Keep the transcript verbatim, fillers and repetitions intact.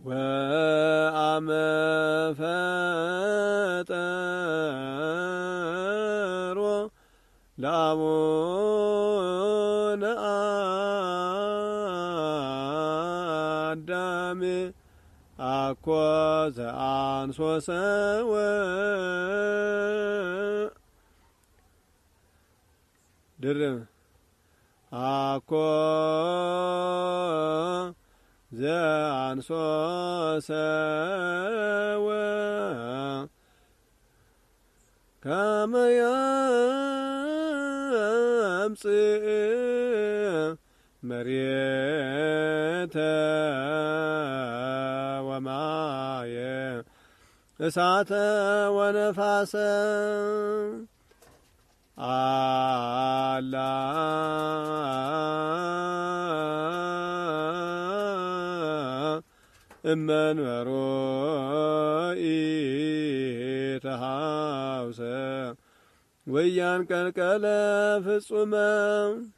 ወአመ ፈጠሮ ለአቡነ አዳም አኮ ዘአንሶ ሰወ ድርም አኮ ዘአንሶ ሰወ ከመ ያምጽእ መሬተ ወማየ እሳተ ወነፋሰ አላ እመንበሮ ኢተሃውሰ ወያንቀልቀለ ፍጹመ